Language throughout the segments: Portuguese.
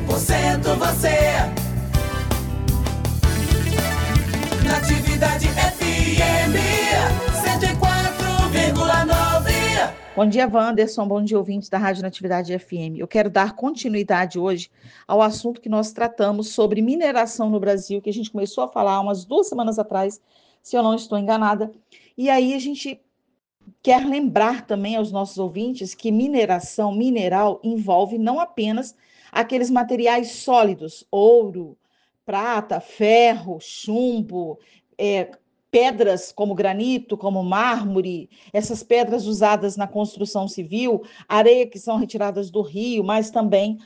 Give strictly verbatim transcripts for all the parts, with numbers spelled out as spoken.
por cento você. Natividade F M cento e quatro vírgula nove. Bom dia, Wanderson. Bom dia, ouvintes da Rádio Natividade F M. Eu quero dar continuidade hoje ao assunto que nós tratamos sobre mineração no Brasil, que a gente começou a falar umas duas semanas atrás, se eu não estou enganada. E aí a gente quer lembrar também aos nossos ouvintes que mineração, mineral, envolve não apenas aqueles materiais sólidos, ouro, prata, ferro, chumbo, é, pedras como granito, como mármore, essas pedras usadas na construção civil, areia que são retiradas do rio, mas também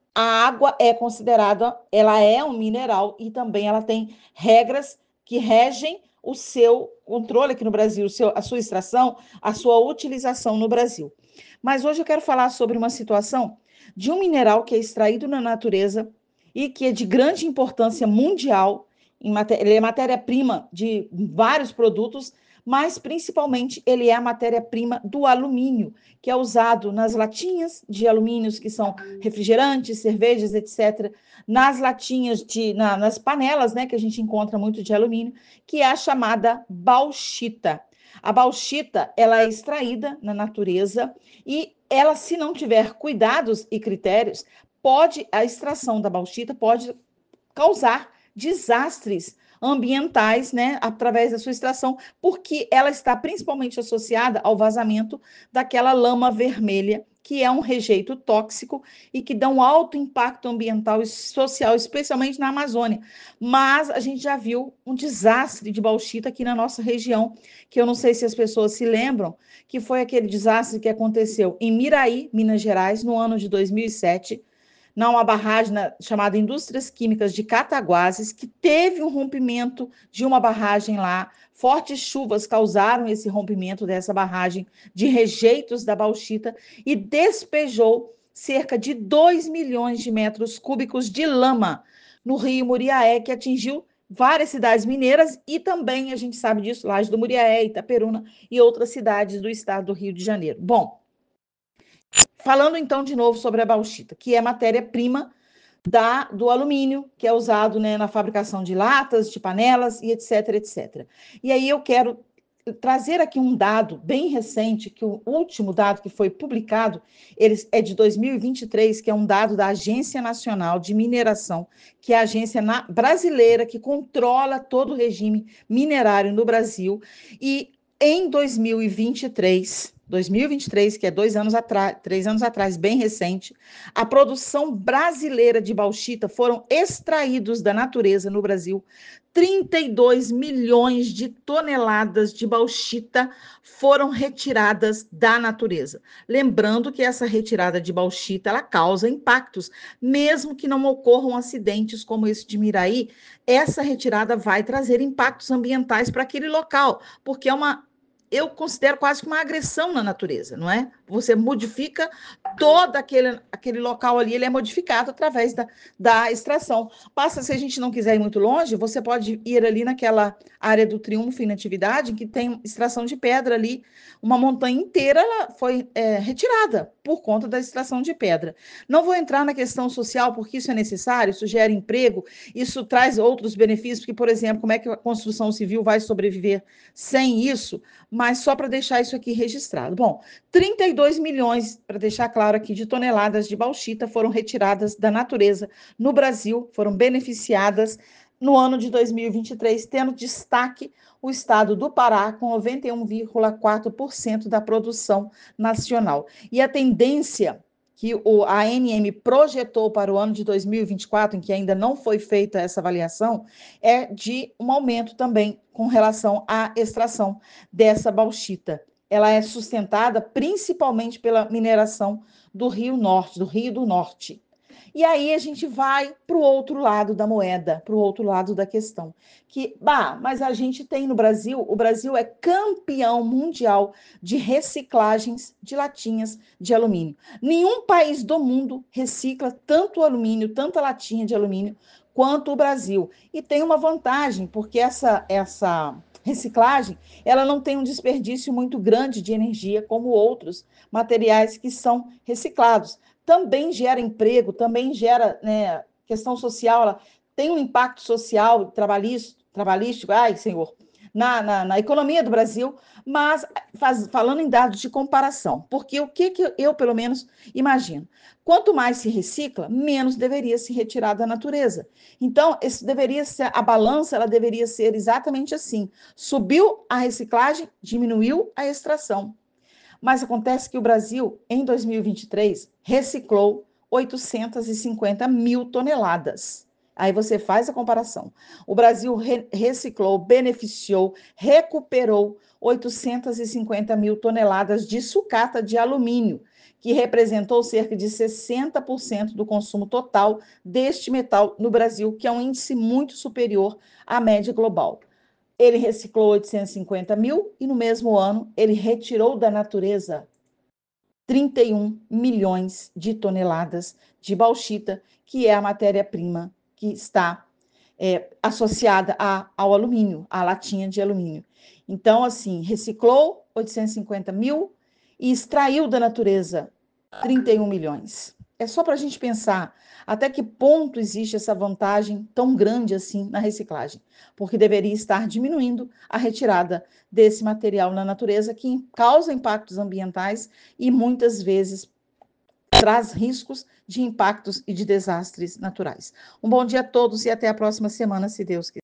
a água é considerada, ela é um mineral e também ela tem regras que regem o seu controle aqui no Brasil, o seu, a sua extração, a sua utilização no Brasil. Mas hoje eu quero falar sobre uma situação de um mineral que é extraído na natureza e que é de grande importância mundial. Em matéria, ele é matéria-prima de vários produtos, mas principalmente ele é a matéria-prima do alumínio, que é usado nas latinhas de alumínios, que são refrigerantes, cervejas, etcétera, nas latinhas, de, na, nas panelas, né, que a gente encontra muito de alumínio, que é a chamada bauxita. A bauxita, ela é extraída na natureza e ela, se não tiver cuidados e critérios, pode, a extração da bauxita pode causar desastres ambientais, né, através da sua extração, porque ela está principalmente associada ao vazamento daquela lama vermelha, que é um rejeito tóxico e que dá um alto impacto ambiental e social, especialmente na Amazônia. Mas a gente já viu um desastre de bauxita aqui na nossa região, que eu não sei se as pessoas se lembram, que foi aquele desastre que aconteceu em Miraí, Minas Gerais, no ano de dois mil e sete, numa barragem chamada Indústrias Químicas de Cataguases, que teve um rompimento de uma barragem lá. Fortes chuvas causaram esse rompimento dessa barragem de rejeitos da bauxita e despejou cerca de dois milhões de metros cúbicos de lama no rio Muriaé, que atingiu várias cidades mineiras e também, a gente sabe disso, Laje do Muriaé, Itaperuna e outras cidades do estado do Rio de Janeiro. Bom, falando então de novo sobre a bauxita, que é matéria-prima da, do alumínio, que é usado, né, na fabricação de latas, de panelas e etc, etcétera. E aí eu quero trazer aqui um dado bem recente, que o último dado que foi publicado ele é de dois mil e vinte e três, que é um dado da Agência Nacional de Mineração, que é a agência na, brasileira que controla todo o regime minerário no Brasil. E em dois mil e vinte e três, dois mil e vinte e três, que é dois anos atrás, três anos atrás, bem recente, a produção brasileira de bauxita foram extraídos da natureza no Brasil trinta e dois milhões de toneladas de bauxita foram retiradas da natureza. Lembrando que essa retirada de bauxita, ela causa impactos, mesmo que não ocorram acidentes como esse de Miraí, essa retirada vai trazer impactos ambientais para aquele local, porque é uma eu considero quase que uma agressão na natureza, não é? Você modifica todo aquele, aquele local ali, ele é modificado através da, da extração. Passa, se a gente não quiser ir muito longe, você pode ir ali naquela área do Triunfo e Natividade, que tem extração de pedra ali, uma montanha inteira ela foi é, retirada por conta da extração de pedra. Não vou entrar na questão social, porque isso é necessário, isso gera emprego, isso traz outros benefícios, porque, por exemplo, como é que a construção civil vai sobreviver sem isso? Mas só para deixar isso aqui registrado. Bom, trinta e dois milhões, para deixar claro aqui, de toneladas de bauxita foram retiradas da natureza no Brasil, foram beneficiadas no ano de dois mil e vinte e três, tendo destaque o estado do Pará, com noventa e um vírgula quatro por cento da produção nacional. E a tendência que o, a A N M projetou para o ano de dois mil e vinte e quatro, em que ainda não foi feita essa avaliação, é de um aumento também com relação à extração dessa bauxita. Ela é sustentada principalmente pela mineração do Rio Norte, do Rio do Norte. E aí a gente vai para o outro lado da moeda, para o outro lado da questão. Que, bah, mas a gente tem no Brasil, o Brasil é campeão mundial de reciclagens de latinhas de alumínio. Nenhum país do mundo recicla tanto alumínio, tanta latinha de alumínio, quanto o Brasil. E tem uma vantagem, porque essa, essa reciclagem, ela não tem um desperdício muito grande de energia, como outros materiais que são reciclados. também gera emprego, também gera, né, questão social, ela tem um impacto social, trabalhístico, trabalhístico ai, senhor, na, na, na economia do Brasil, mas faz, falando em dados de comparação, porque o que, que eu, pelo menos, imagino? Quanto mais se recicla, menos deveria se retirar da natureza. Então, isso deveria ser, a balança, ela deveria ser exatamente assim. Subiu a reciclagem, diminuiu a extração. Mas acontece que o Brasil, em dois mil e vinte e três, reciclou oitocentas e cinquenta mil toneladas. Aí você faz a comparação. O Brasil re reciclou, beneficiou, recuperou oitocentas e cinquenta mil toneladas de sucata de alumínio, que representou cerca de sessenta por cento do consumo total deste metal no Brasil, que é um índice muito superior à média global. Ele reciclou oitocentos e cinquenta mil e no mesmo ano ele retirou da natureza trinta e um milhões de toneladas de bauxita, que é a matéria-prima que está é, associada a, ao alumínio, à latinha de alumínio. Então, assim, reciclou oitocentos e cinquenta mil e extraiu da natureza trinta e um milhões. É só para a gente pensar até que ponto existe essa vantagem tão grande assim na reciclagem, porque deveria estar diminuindo a retirada desse material na natureza que causa impactos ambientais e muitas vezes traz riscos de impactos e de desastres naturais. Um bom dia a todos e até a próxima semana, se Deus quiser.